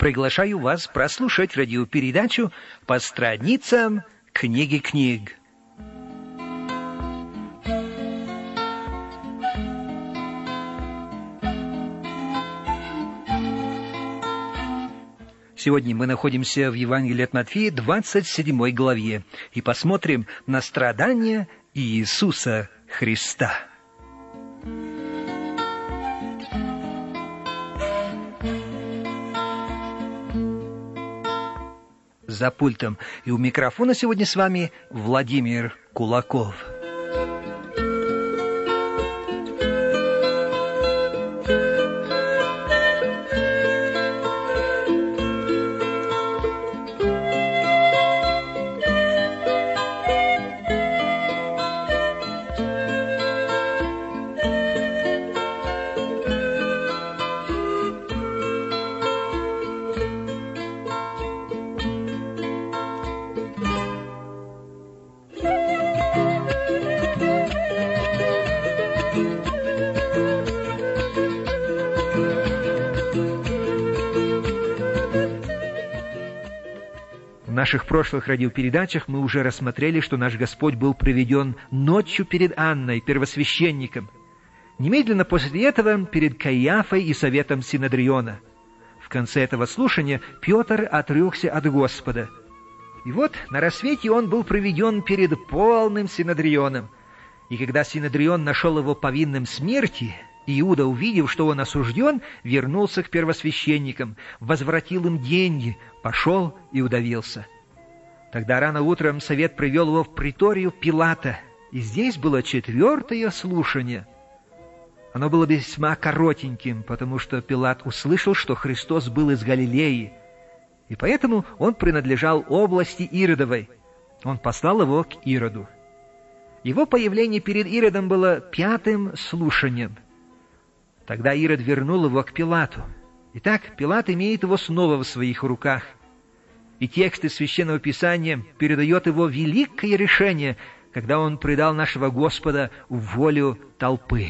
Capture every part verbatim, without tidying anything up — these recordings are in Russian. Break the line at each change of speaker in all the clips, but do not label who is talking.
приглашаю вас прослушать радиопередачу «По страницам книги книг». Сегодня мы находимся в Евангелии от Матфея, двадцать седьмой главе, и посмотрим на страдания Иисуса Христа. За пультом и у микрофона сегодня с вами Владимир Кулаков. В наших прошлых радиопередачах мы уже рассмотрели, что наш Господь был приведен ночью перед Анной, первосвященником. Немедленно после этого перед Каиафой и советом Синедриона. В конце этого слушания Петр отрекся от Господа. И вот на рассвете он был приведен перед полным Синедрионом. И когда Синедрион нашел его повинным смерти, Иуда, увидев, что он осужден, вернулся к первосвященникам, возвратил им деньги, пошел и удавился. Тогда рано утром совет привел его в приторию Пилата, и здесь было четвертое слушание. Оно было весьма коротеньким, потому что Пилат услышал, что Христос был из Галилеи, и поэтому он принадлежал области Иродовой. Он послал его к Ироду. Его появление перед Иродом было пятым слушанием. Тогда Ирод вернул его к Пилату. Итак, Пилат имеет его снова в своих руках. И текст из Священного Писания передает его великое решение, когда он предал нашего Господа в волю толпы.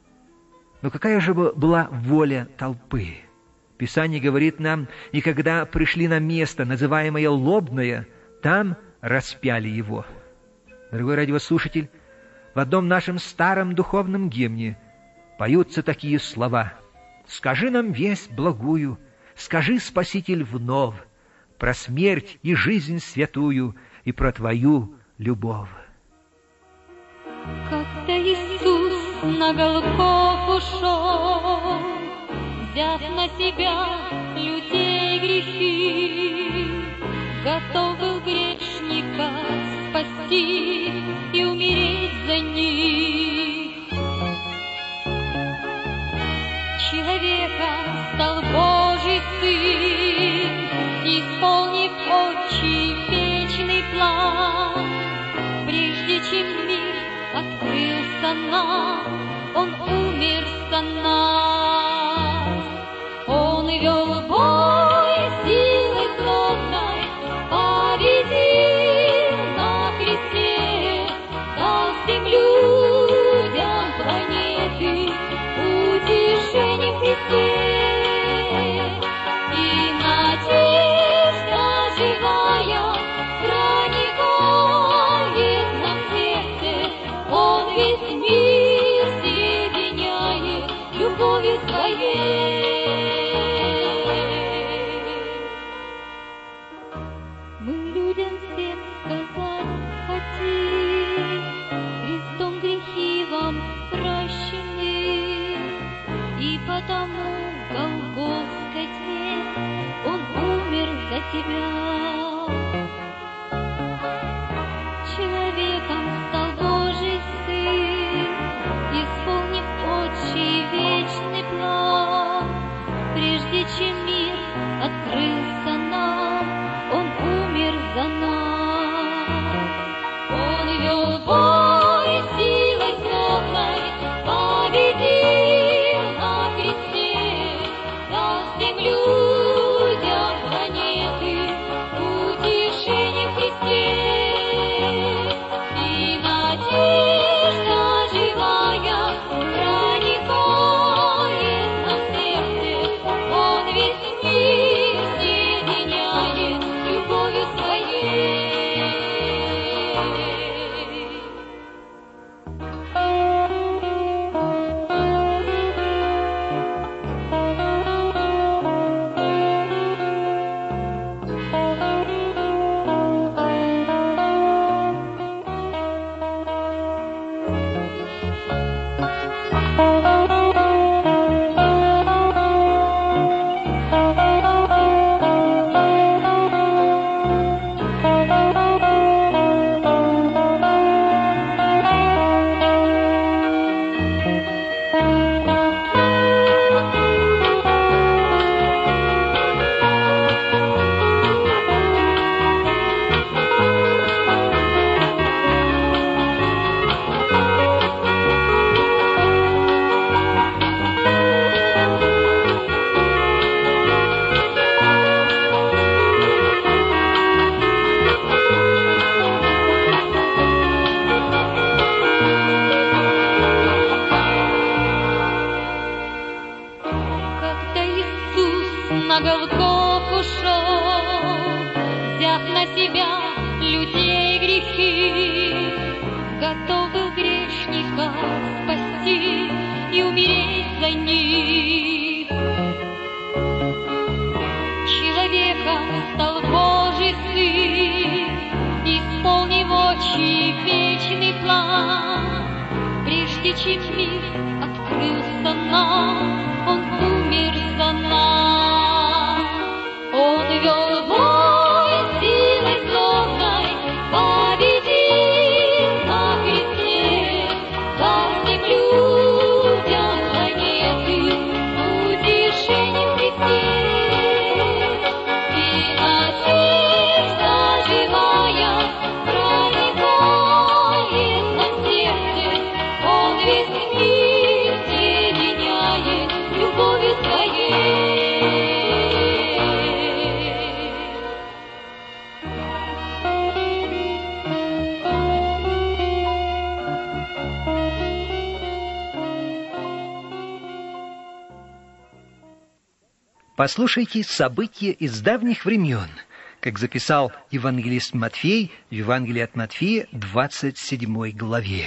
Но какая же была воля толпы? Писание говорит нам, и когда пришли на место, называемое Лобное, там распяли его. Дорогой радиослушатель, в одном нашем старом духовном гимне поются такие слова: «Скажи нам весть благую, скажи, Спаситель, вновь, про смерть и жизнь святую и про Твою любовь».
Как-то Иисус на Голгофу шел, взяв на себя людей грехи, готов был грешника спасти и умереть за них. Человеком стал Божий Сын, исполнив Отчий вечный план. Прежде чем мир открылся нам, Он умер за нас. Он вел бой силой злобной, победил на кресте, дал всем людям планеты утешение в Христе. И надежда живая проникает нам в сердце, Он весь мир соединяет любовью своей. Мы людям всем сказать хотим: Христом грехи вам прощены, и потому в Голгофской тьме Он умер за тебя. Человеком стал Божий Сын, исполнив Отчий вечный план. Прежде чем мир открылся нам, Он умер за нас. Он вел бой силой злобной, победил на кресте, дал всем людям планеты утешение в Христе. И надежда живая проникает нам в сердце, Он весь и умереть за них. Человеком стал Божий Сын, исполнив отчий вечный план. Прежде чем мир открылся нам, Он умер за нас. Он вел бой силой злобной, победил на кресте, дал всем людям планеты утешение в Христе. И на сердце живая проникает на сердце, Он весь мир соединяет любовью своей.
Послушайте события из давних времен, как записал евангелист Матфей в Евангелии от Матфея, двадцать седьмой главе.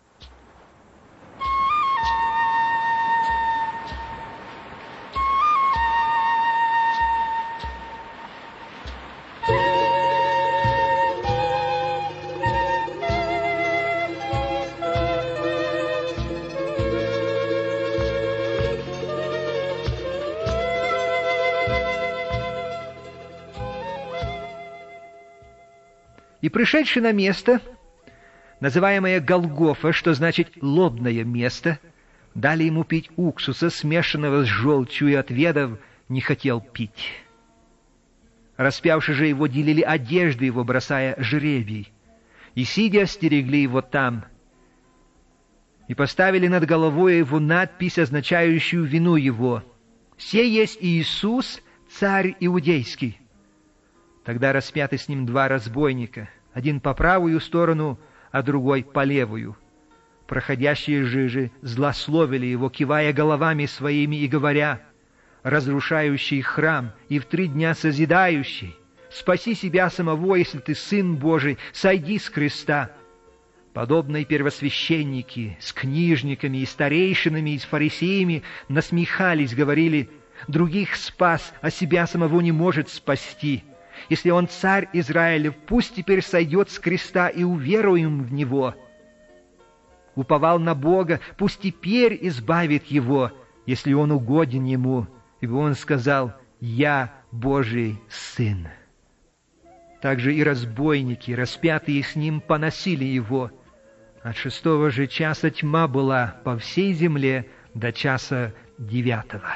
И пришедший на место, называемое Голгофа, что значит «лобное место», дали ему пить уксуса, смешанного с желчью, и, отведав, не хотел пить. Распявши же его, делили одежды его, бросая жребий, и, сидя, стерегли его там, и поставили над головой его надпись, означающую вину его: «Се есть Иисус, царь иудейский». Тогда распяты с ним два разбойника, один по правую сторону, а другой по левую. Проходящие же злословили его, кивая головами своими и говоря: «Разрушающий храм и в три дня созидающий, спаси себя самого, если ты Сын Божий, сойди с креста». Подобные первосвященники с книжниками и старейшинами и с фарисеями насмехались, говорили: «Других спас, а себя самого не может спасти. Если он царь Израилев, пусть теперь сойдет с креста, и уверуем в него. Уповал на Бога, пусть теперь избавит его, если он угоден ему, ибо он сказал: «Я Божий Сын». Также и разбойники, распятые с ним, поносили его. От шестого же часа тьма была по всей земле до часа девятого.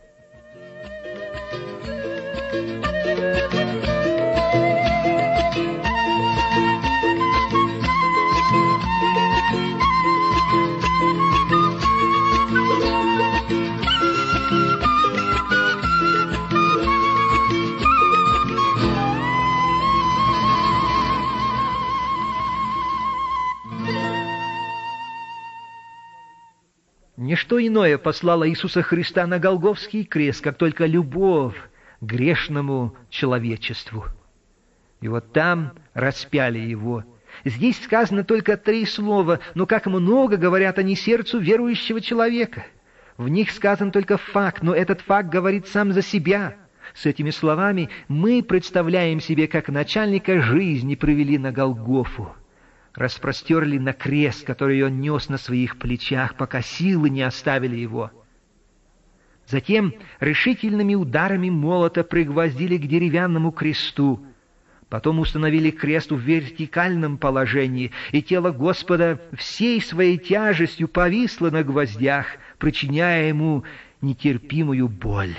Ничто иное послало Иисуса Христа на Голгофский крест, как только любовь к грешному человечеству. И вот там распяли его. Здесь сказано только три слова, но как много говорят они сердцу верующего человека. В них сказан только факт, но этот факт говорит сам за себя. С этими словами мы представляем себе, как начальника жизни привели на Голгофу. Распростерли на крест, который он нес на своих плечах, пока силы не оставили его. Затем решительными ударами молота пригвоздили к деревянному кресту. Потом установили крест в вертикальном положении, и тело Господа всей своей тяжестью повисло на гвоздях, причиняя ему нетерпимую боль.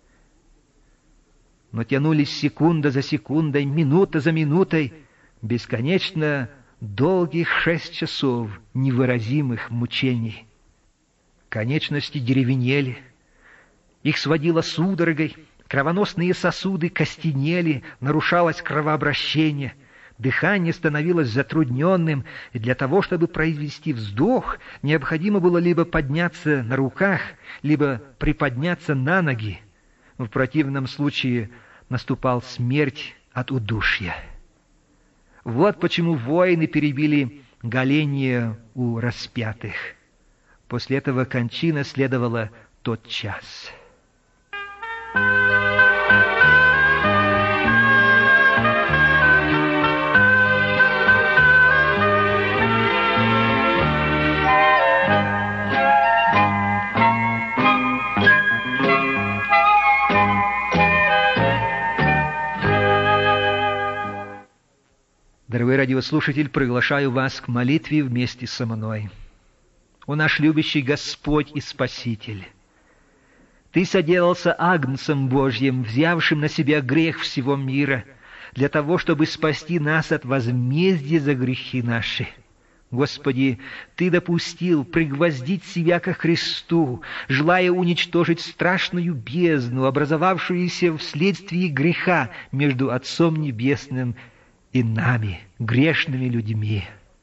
Но тянулись секунда за секундой, минута за минутой, бесконечно долгих шесть часов невыразимых мучений. Конечности деревенели, их сводило судорогой, кровоносные сосуды костенели, нарушалось кровообращение, дыхание становилось затрудненным, и для того, чтобы произвести вздох, необходимо было либо подняться на руках, либо приподняться на ноги. В противном случае наступал смерть от удушья. Вот почему воины перебили голение у распятых. После этого кончина следовала тот час. Дорогой радиослушатель, приглашаю вас к молитве вместе со мной. О наш любящий Господь и Спаситель! Ты соделался Агнцем Божьим, взявшим на себя грех всего мира, для того, чтобы спасти нас от возмездия за грехи наши. Господи, Ты допустил пригвоздить себя ко Христу, желая уничтожить страшную бездну, образовавшуюся вследствие греха между Отцом Небесным и нами, грешными людьми.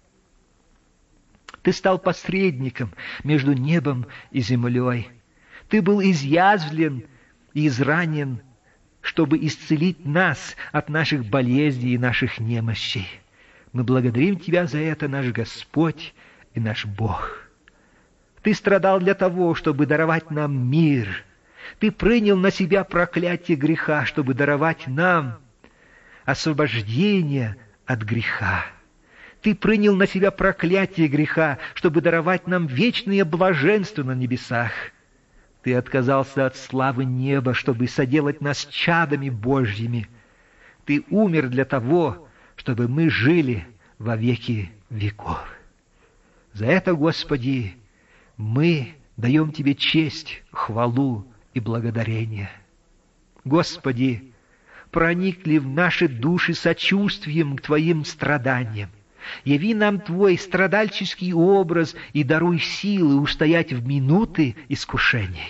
Ты стал посредником между небом и землей. Ты был изъязвлен и изранен, чтобы исцелить нас от наших болезней и наших немощей. Мы благодарим Тебя за это, наш Господь и наш Бог. Ты страдал для того, чтобы даровать нам мир. Ты принял на себя проклятие греха, чтобы даровать нам освобождение от греха. Ты принял на себя проклятие греха, чтобы даровать нам вечное блаженство на небесах. Ты отказался от славы неба, чтобы соделать нас чадами Божьими. Ты умер для того, чтобы мы жили во веки веков. За это, Господи, мы даем Тебе честь, хвалу и благодарение. Господи, проникли в наши души сочувствием к Твоим страданиям. Яви нам Твой страдальческий образ и даруй силы устоять в минуты искушений.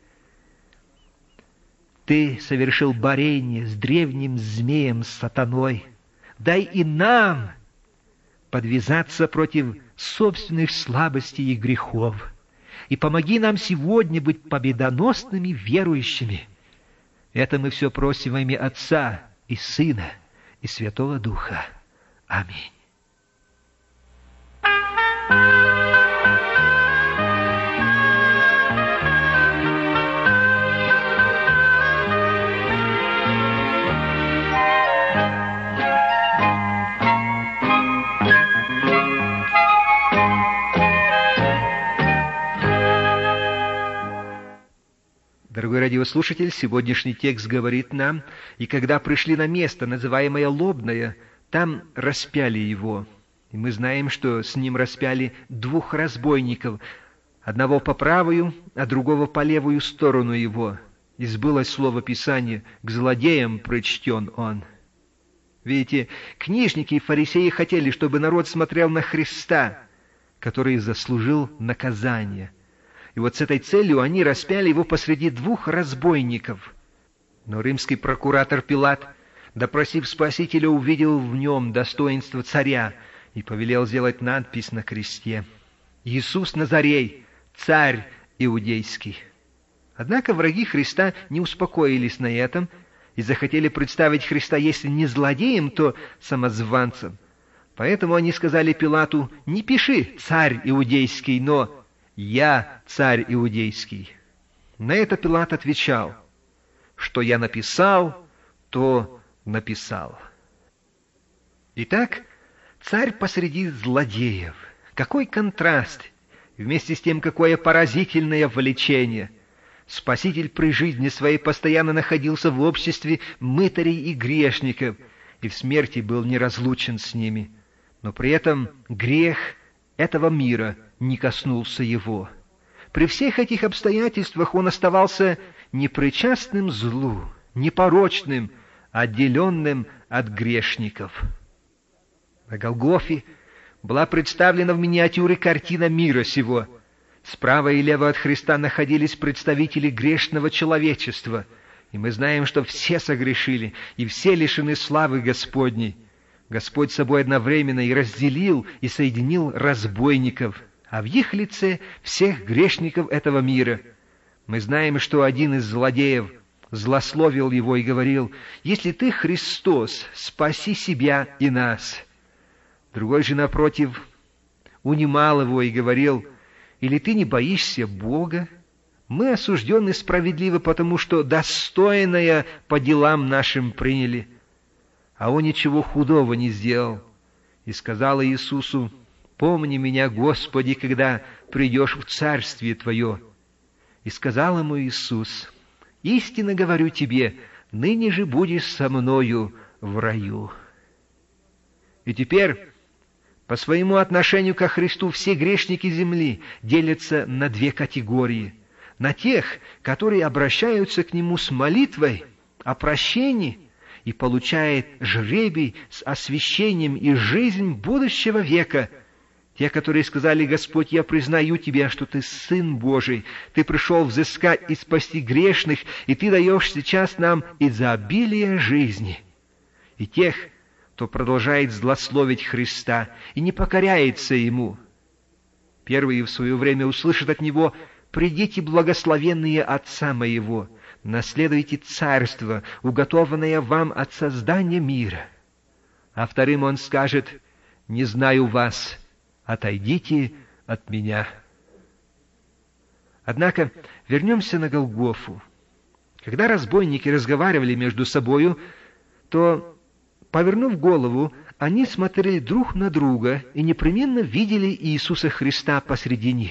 Ты совершил борение с древним змеем сатаной. Дай и нам подвязаться против собственных слабостей и грехов. И помоги нам сегодня быть победоносными верующими. Это мы все просим во имя Отца и Сына и Святого Духа. Аминь. Дорогой радиослушатель, сегодняшний текст говорит нам: «И когда пришли на место, называемое Лобное, там распяли его». И мы знаем, что с ним распяли двух разбойников, одного по правую, а другого по левую сторону его. И сбылось слово Писания: «К злодеям причтен он». Видите, книжники и фарисеи хотели, чтобы народ смотрел на Христа, который заслужил наказание. И вот с этой целью они распяли его посреди двух разбойников. Но римский прокуратор Пилат, допросив Спасителя, увидел в нем достоинство царя и повелел сделать надпись на кресте: «Иисус Назарей, царь иудейский». Однако враги Христа не успокоились на этом и захотели представить Христа, если не злодеем, то самозванцем. Поэтому они сказали Пилату: «Не пиши «царь иудейский», но «Я царь иудейский». На это Пилат отвечал: «Что я написал, то написал». Итак, царь посреди злодеев. Какой контраст! Вместе с тем, какое поразительное влечение! Спаситель при жизни своей постоянно находился в обществе мытарей и грешников, и в смерти был неразлучен с ними. Но при этом грех этого мира не коснулся его. При всех этих обстоятельствах он оставался непричастным злу, непорочным, отделенным от грешников. На Голгофе была представлена в миниатюре картина мира сего. Справа и лево от Христа находились представители грешного человечества, и мы знаем, что все согрешили, и все лишены славы Господней. Господь собой одновременно и разделил, и соединил разбойников, а в их лице всех грешников этого мира. Мы знаем, что один из злодеев злословил его и говорил: «Если ты Христос, спаси себя и нас». Другой же, напротив, унимал его и говорил: Или ты не боишься Бога? Мы осуждены справедливо, потому что достойное по делам нашим приняли, а он ничего худого не сделал. И сказала Иисусу: «Помни меня, Господи, когда придешь в Царствие Твое». И сказал ему Иисус: «Истинно говорю тебе, ныне же будешь со мною в раю». И теперь, по своему отношению ко Христу, все грешники земли делятся на две категории. На тех, которые обращаются к Нему с молитвой о прощении и получают жребий с освящением и жизнь будущего века. Те, которые сказали: «Господь, я признаю Тебя, что Ты Сын Божий, Ты пришел взыскать и спасти грешных, и Ты даешь сейчас нам изобилие жизни». И тех, кто продолжает злословить Христа и не покоряется Ему. Первые в свое время услышат от Него: «Придите, благословенные Отца Моего, наследуйте царство, уготованное вам от создания мира». А вторым Он скажет: «Не знаю вас, отойдите от меня». Однако вернемся на Голгофу. Когда разбойники разговаривали между собою, то, повернув голову, они смотрели друг на друга и непременно видели Иисуса Христа посреди них.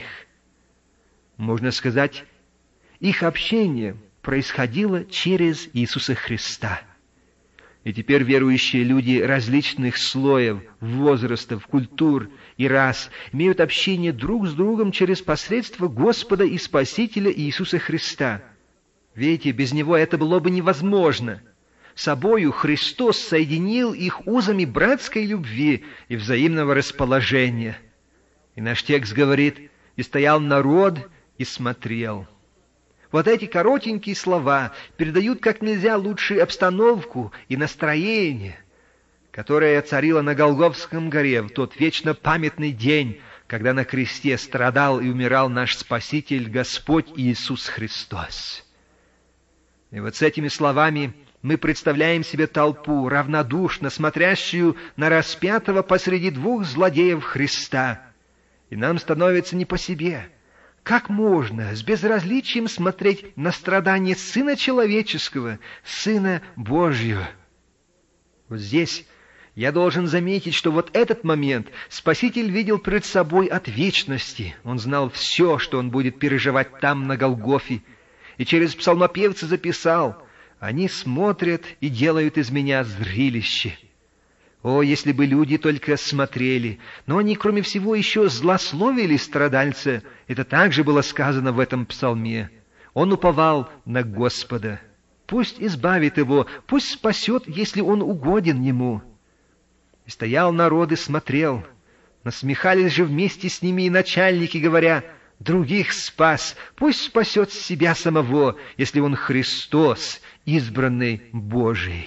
Можно сказать, их общение происходило через Иисуса Христа. И теперь верующие люди различных слоев, возрастов, культур и рас имеют общение друг с другом через посредство Господа и Спасителя Иисуса Христа. Видите, без Него это было бы невозможно. Собою Христос соединил их узами братской любви и взаимного расположения. И наш текст говорит: «И стоял народ и смотрел». Вот эти коротенькие слова передают как нельзя лучше обстановку и настроение, которое царило на Голгофском горе в тот вечно памятный день, когда на кресте страдал и умирал наш Спаситель, Господь Иисус Христос. И вот с этими словами мы представляем себе толпу, равнодушно смотрящую на распятого посреди двух злодеев Христа. И нам становится не по себе. Как можно с безразличием смотреть на страдания Сына Человеческого, Сына Божьего? Вот здесь я должен заметить, что вот этот момент Спаситель видел пред собой от вечности. Он знал все, что он будет переживать там, на Голгофе, и через псалмопевца записал: «Они смотрят и делают из меня зрелище». О, если бы люди только смотрели! Но они, кроме всего, еще злословили страдальца. Это также было сказано в этом псалме. Он уповал на Господа. Пусть избавит его, пусть спасет, если он угоден ему. И стоял народ и смотрел. Насмехались же вместе с ними и начальники, говоря: «Других спас, пусть спасет себя самого, если он Христос, избранный Божий».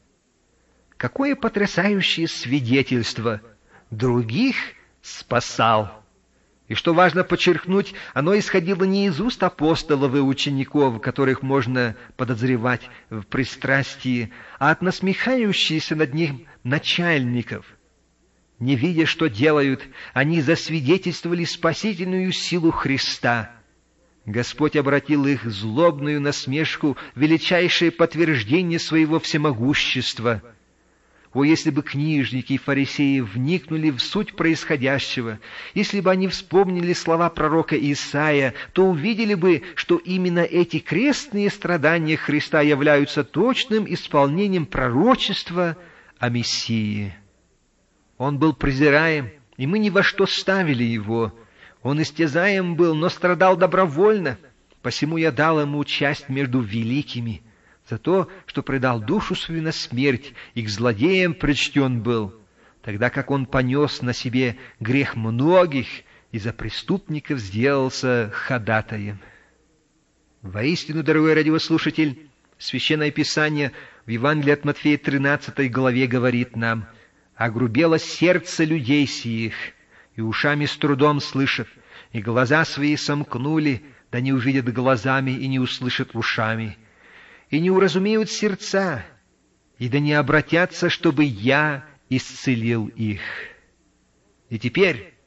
Какое потрясающее свидетельство! Других спасал. И что важно подчеркнуть, оно исходило не из уст апостолов и учеников, которых можно подозревать в пристрастии, а от насмехающихся над ним начальников. Не видя, что делают, они засвидетельствовали спасительную силу Христа. Господь обратил их злобную насмешку в величайшее подтверждение своего всемогущества. О, если бы книжники и фарисеи вникнули в суть происходящего, если бы они вспомнили слова пророка Исаия, то увидели бы, что именно эти крестные страдания Христа являются точным исполнением пророчества о Мессии. Он был презираем, и мы ни во что ставили его. Он истязаем был, но страдал добровольно, посему я дал ему часть между великими. За то, что предал душу свою на смерть, и к злодеям причтен был, тогда как он понес на себе грех многих и за преступников сделался ходатаем. Воистину, дорогой радиослушатель, Священное Писание в Евангелии от Матфея тринадцатой главе говорит нам: «Огрубело сердце людей сих, и ушами с трудом слышат, и глаза свои сомкнули, да не увидят глазами и не услышат ушами, и не уразумеют сердца, и да не обратятся, чтобы я исцелил их». И теперь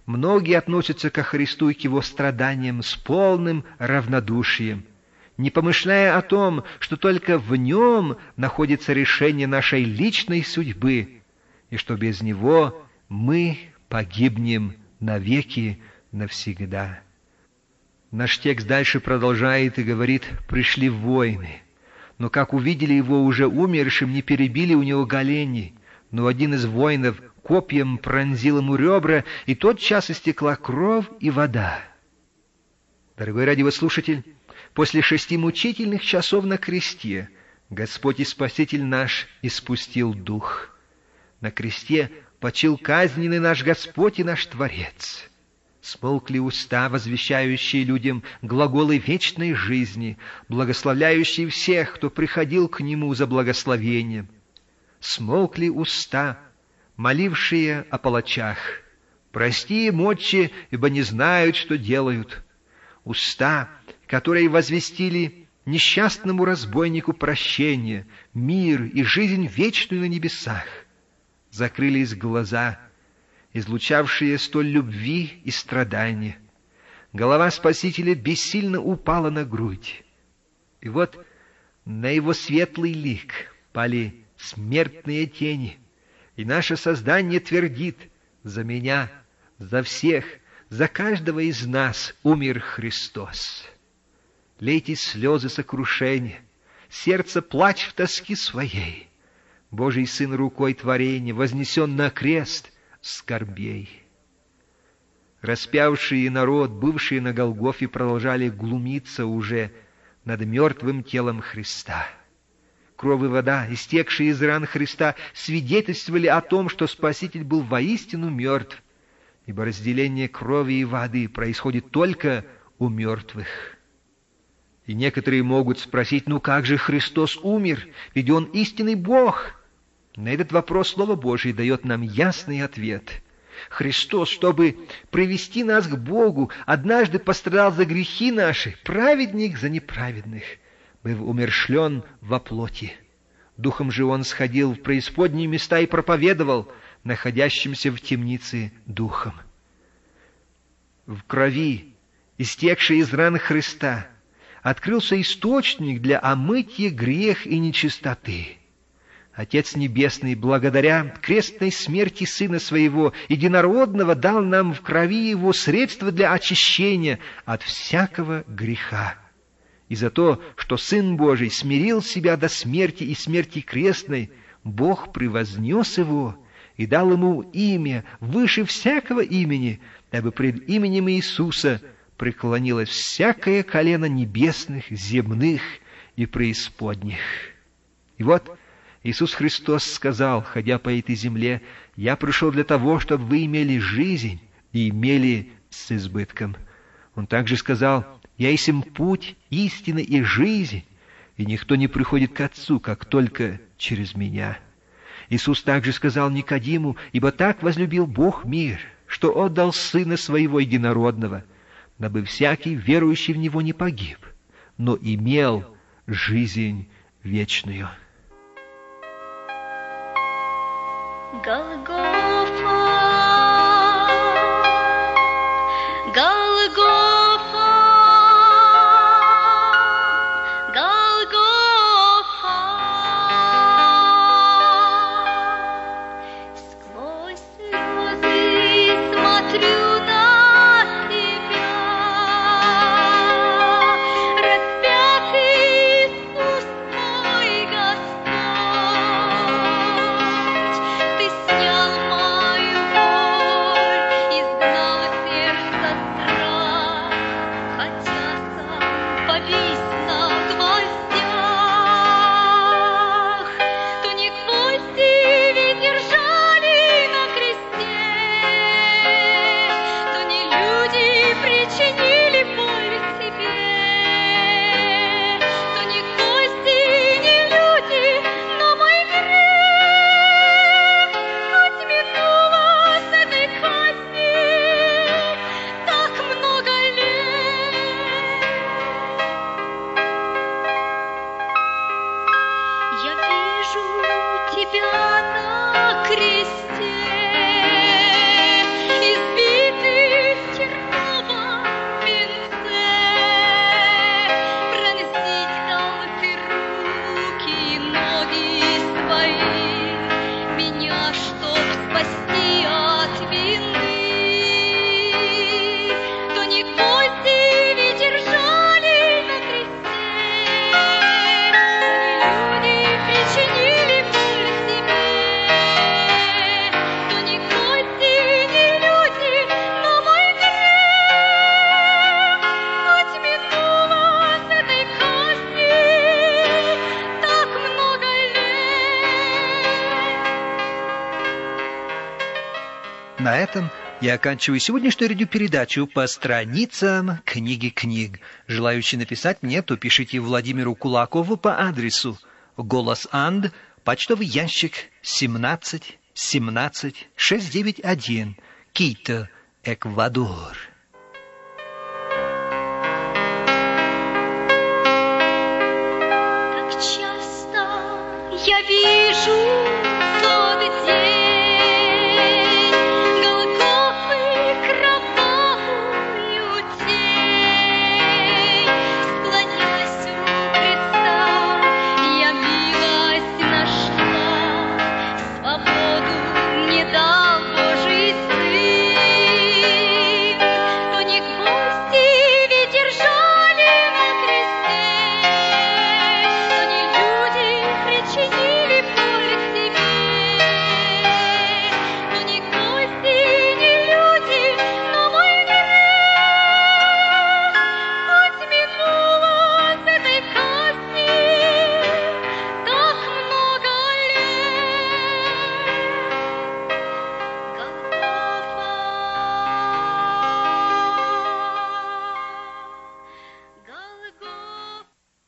Многие относятся ко Христу и к Его страданиям с полным равнодушием, не помышляя о том, что только в Нем находится решение нашей личной судьбы, и что без Него мы погибнем навеки навсегда. Наш текст дальше продолжает и говорит: «Пришли войны, но как увидели его уже умершим, не перебили у него голени, но один из воинов копьем пронзил ему ребра, и тотчас истекла кровь и вода». Дорогой радиослушатель, после шести мучительных часов на кресте Господь и Спаситель наш испустил дух. На кресте почил казненный наш Господь и наш Творец. Смолкли уста, возвещающие людям глаголы вечной жизни, благословляющие всех, кто приходил к Нему за благословением. Смолкли уста, молившие о палачах: «Прости им, Отче, ибо не знают, что делают». Уста, которые возвестили несчастному разбойнику прощение, мир и жизнь вечную на небесах. Закрылись глаза, излучавшие столь любви и страдания. Голова Спасителя бессильно упала на грудь. И вот на Его светлый лик пали смертные тени, и наше создание твердит: «За меня, за всех, за каждого из нас умер Христос». Лейте слезы сокрушения, сердце плачь в тоски своей. Божий Сын рукой творения вознесен на крест скорбей. Распявшие народ, бывшие на Голгофе, продолжали глумиться уже над мертвым телом Христа. Кровь и вода, истекшие из ран Христа, свидетельствовали о том, что Спаситель был воистину мертв, ибо разделение крови и воды происходит только у мертвых. И некоторые могут спросить: ну как же Христос умер, ведь Он истинный Бог? На этот вопрос Слово Божие дает нам ясный ответ. Христос, чтобы привести нас к Богу, однажды пострадал за грехи наши, праведник за неправедных, был умершлен во плоти. Духом же Он сходил в преисподние места и проповедовал находящимся в темнице духом. В крови, истекшей из ран Христа, открылся источник для омытия грех и нечистоты. Отец Небесный, благодаря крестной смерти Сына Своего Единородного, дал нам в крови Его средства для очищения от всякого греха. И за то, что Сын Божий смирил себя до смерти и смерти крестной, Бог превознес Его и дал Ему имя выше всякого имени, дабы пред именем Иисуса преклонилось всякое колено небесных, земных и преисподних. И вот Иисус Христос сказал, ходя по этой земле: «Я пришел для того, чтобы вы имели жизнь и имели с избытком». Он также сказал: «Я есть путь, истина и жизнь, и никто не приходит к Отцу, как только через Меня». Иисус также сказал Никодиму: «Ибо так возлюбил Бог мир, что отдал Сына Своего Единородного, дабы всякий, верующий в Него, не погиб, но имел жизнь вечную».
Голгофа, Голгофа, Голгофа. Сквозь слезы смотрю на тебя, распятый Иисус мой Господь. Ты снял
На этом я оканчиваю сегодняшнюю радиопередачу по страницам книги книг. Желающие написать мне, то пишите Владимиру Кулакову по адресу Голос Анд, почтовый ящик семнадцать семнадцать шестьсот девяносто один, Кито, Эквадор.